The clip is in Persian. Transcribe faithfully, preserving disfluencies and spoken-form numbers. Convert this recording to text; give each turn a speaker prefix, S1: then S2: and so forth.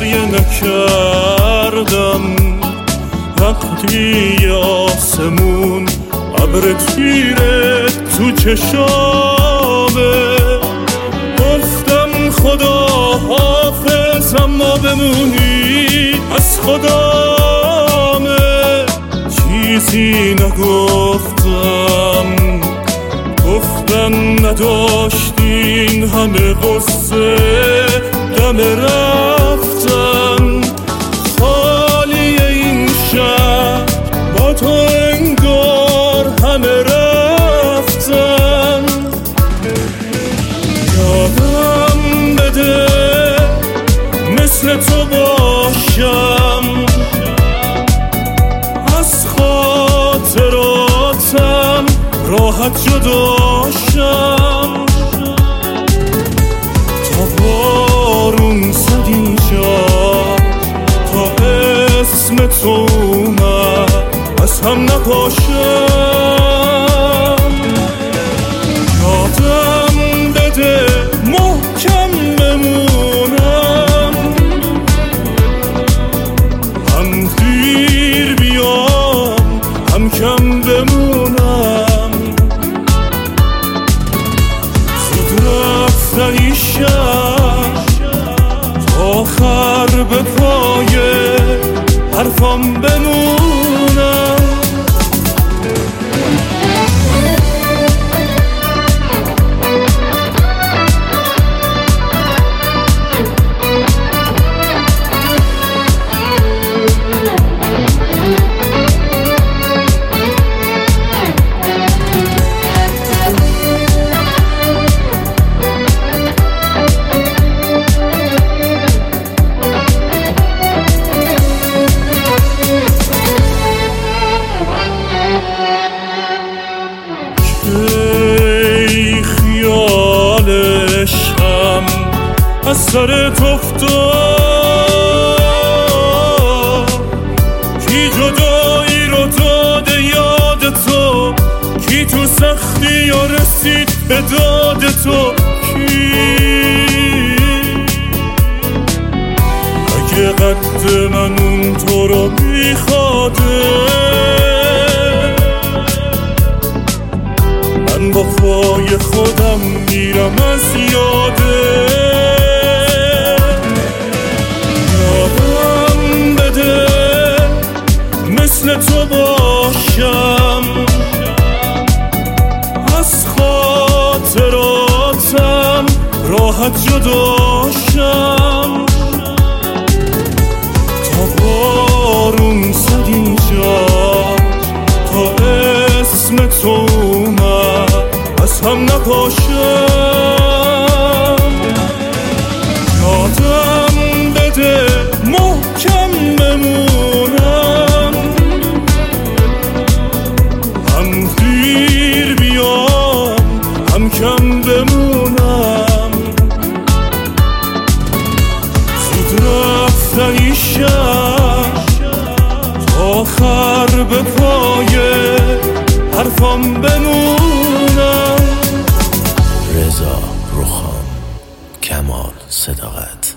S1: گریه نکردم وقتی آسمون ابر تیره تو چشامه. گفتم خدا حافظ اما بمونی از خدامه. چیزی نگفتم گفتن نداشتین همه غصه دم رفتن. خالی این شهر با تو انگار همه رفتن. یادم بده مثل تو باشم از خاطراتم راحت جداشم. تا بارون زد اینجا تا اسم تو اومد از هم نپاشم. یادم بده محکم بمونم هم دیر بیام هم کم بمونم. زود رفتن این شهر تا آخر به پای حرفام بمونم. ای خیالشم از سرت افتاد کی جدایی رو داده یاد تو. کی تو سختی یا رسید به داد تو. کی اگه قد من اون تو رو میخواده من با پای خودم میرم از یاده. یادم بده مثل تو باشم از خاطراتم راحت جداشم. تا بارون زد اینجا تا اسم تو اومد از هم نپاشم. یادم بده محکم بمونم هم دیر بیام هم کم بمونم. زود رفتن این شهر تا آخر به پای حرفام بمونم.
S2: رضا روخان، کمال صداقت.